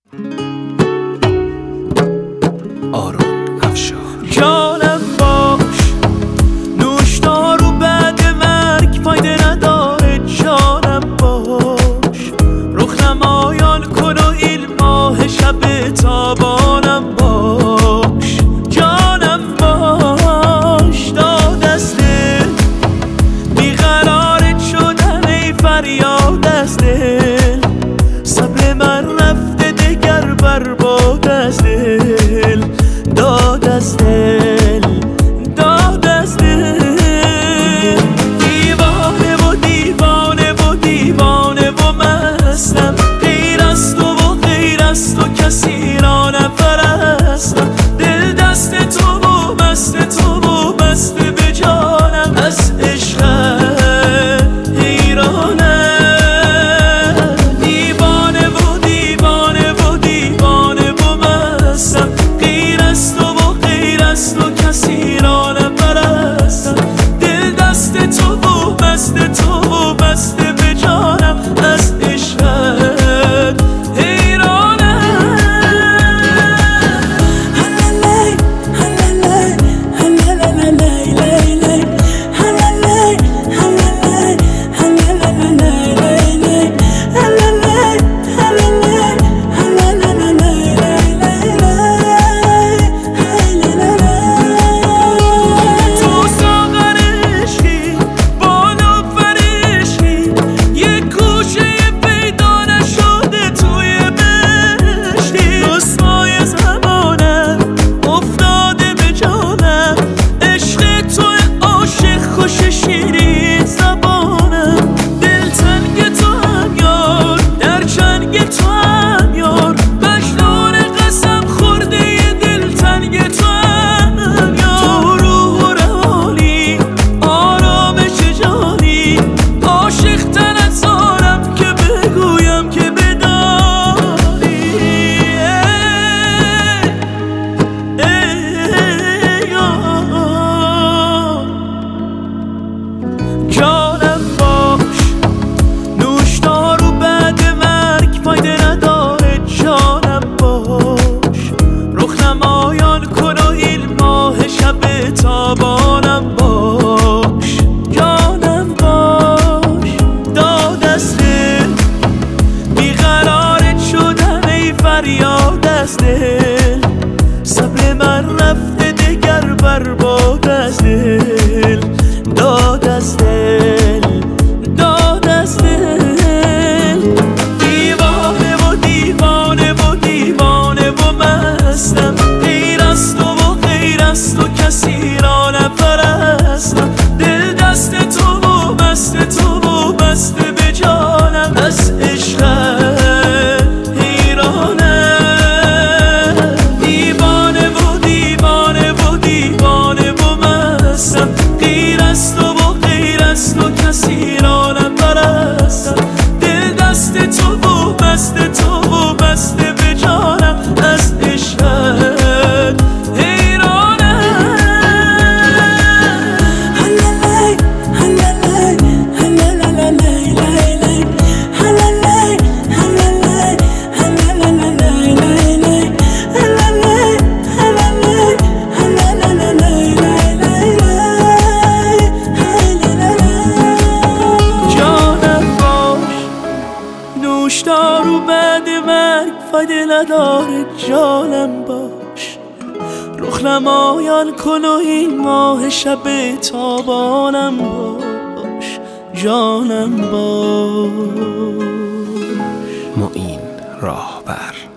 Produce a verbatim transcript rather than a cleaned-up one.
آرون افشار. جانم باش، نوشدار و بعد مرگ فایده نداره. جانم باش، رخ نمایان کن و این ماه شب تابانم باش. جانم باش، داد از دل بیقرارت شدن ای فریاد از دل. صبر من رفته دگر برباد از دل. داد از دل، داد از دل. دیوانه و دیوانه و دیوانه و مستم، غیر از تو و غیر از تو کسی را نپرستم. دل دست تو و مست تو و مست به جانم، از عشقت حیرانم. دیوانه و دیوانه و دیوانه و مستم، غیر از تو و غیر از تو کسی را نپرستم. دل دست تو و مست تو و مست به جانم، از عشقت حیرانم. شیرین زبانم، دلتنگ تو هم یار، در چنگ تو هم یار. مجنون قسم خورده دلتنگ تو هم یار. تو روح و روانی، آرامش جانی، عاشق تن از آرم که بگویم که بدانی. ای ای جانم باش، نوشدار و بعد مرگ فایده نداره. جانم باش، رخ نمایان کن و این ماه شب تابانم باش. جانم باش، داد از دل بیقرارت شدن ای فریاد از دل. صبر من رفته دگر برباد از دل. داد از دل، داد از دل. دیوانه و دیوانه و دیوانه و مستم، غیر از تو و غیر از تو کسی را نپرستم. دل دست تو و مست تو و مست به جانم، از عشقت حیرانم. دیوانه و دیوانه و دیوانه و مستم، غیر از تو و غیر از تو کسی را نپرستم. دل دست تو و مست تو و مست به جانم، از عشقت حیرانم. نوشدار و بعد مرگ فایده نداره. جانم باش، رخ نمایان کن و این ماه شب تابانم باش. جانم باش. معین راهبر.